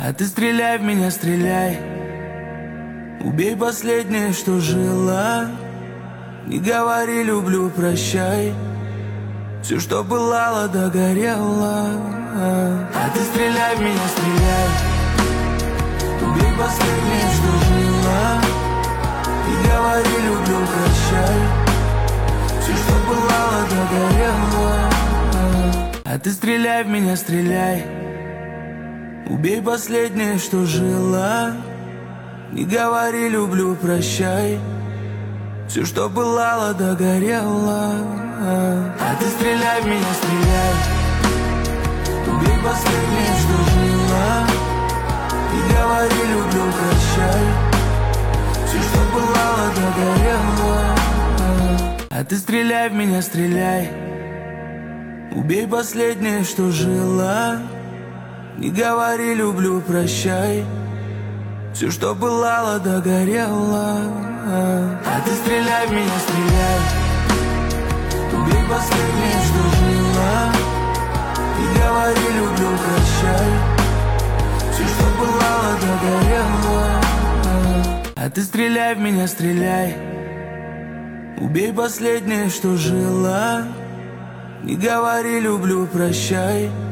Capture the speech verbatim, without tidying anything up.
А ты стреляй в меня, стреляй. Убей последнее, что жило. Не говори люблю, прощай. Все, что пылало, догорело. А ты стреляй в меня, стреляй. Убей последнее, что жило. Не говори люблю, прощай. Все, что пылало, догорело. А ты стреляй в меня, стреляй. Убей последнее, что жило. Не говори люблю, прощай. Все, что пылало, догорело. А ты стреляй в меня, стреляй. Убей последнее, что жило. Не говори люблю, прощай. Все, что пылало, догорело. А ты стреляй в меня, стреляй. Убей последнее, что жило. Не говори люблю, прощай. Все, что пылало, догорело. А ты стреляй в меня, стреляй. Убей последнее, что жило. Не говори люблю, прощай. Все, что пылало, догорело. А ты стреляй в меня, стреляй. Убей последнее, что жило. Не говори люблю, прощай.